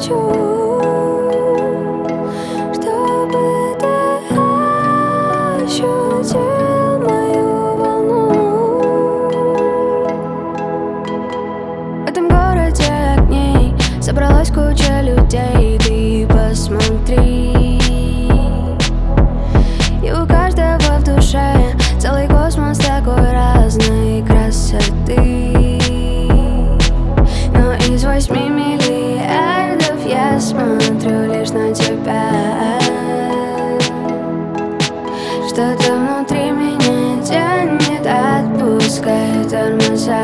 хочу, чтобы ты ощутил мою волну. В этом городе огней собралась куча людей. Ты посмотри, и у каждого в душе целый космос такой разной красоты. Но из 8 миллиардов я смотрю лишь на тебя. Что-то внутри меня тянет, отпускаю тормоза.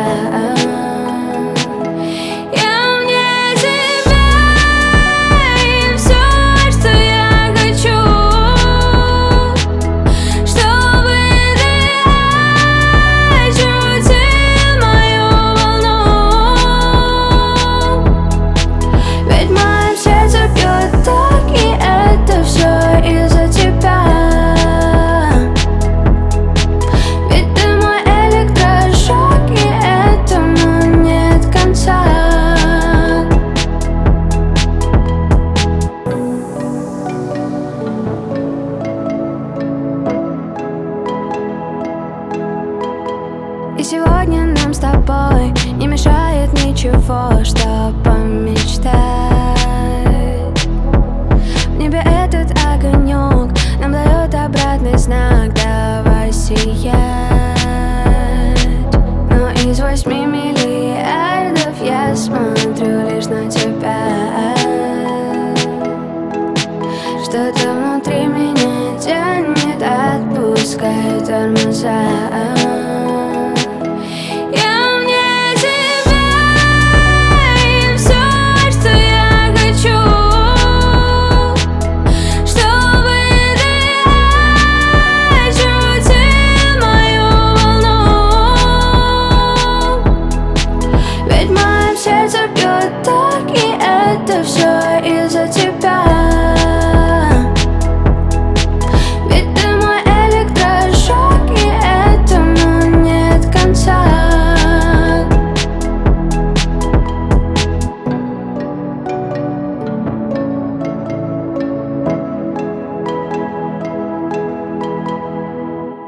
И сегодня нам с тобой не мешает ничего, что помечтать. В небе этот огонек нам дает обратный знак: давай сиять. Но из 8